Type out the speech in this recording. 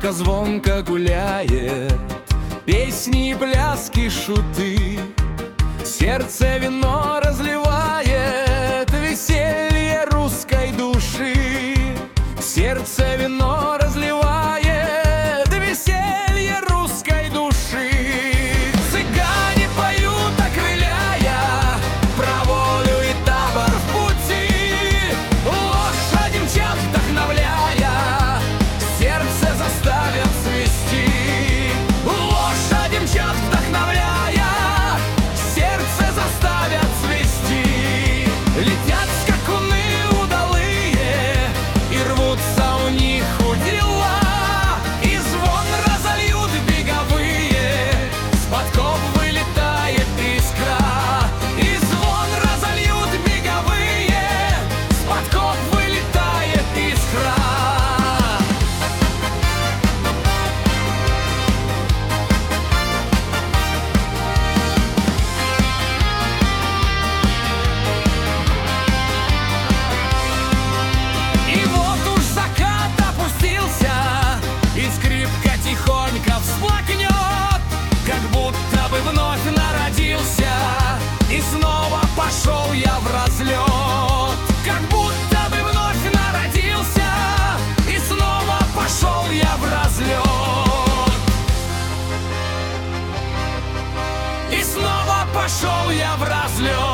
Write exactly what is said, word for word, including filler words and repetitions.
Музыка звонко гуляет, песни и пляски, шуты. Сердце вино разливает, веселье русской души. Сердце вино разливает, веселье русской души. Цыгане поют, окрыляя про волю и табор в пути. Лошади мчат, вдохновляя, сердце заставят свести. Лошади мчат, вдохновляя, сердце заставят свести. Летят скакуны удалые, и рвутся у них удила. И звон разольют беговые, с подков вылетает искра. И звон разольют беговые, с подков вылетает искра. И вот уж закат опустился, и скрипка тихонько всплакнет, как будто бы вновь народился, и снова пошел я в разлет. Как будто бы вновь народился, и снова пошел я в разлет. И снова пошел я в разлет.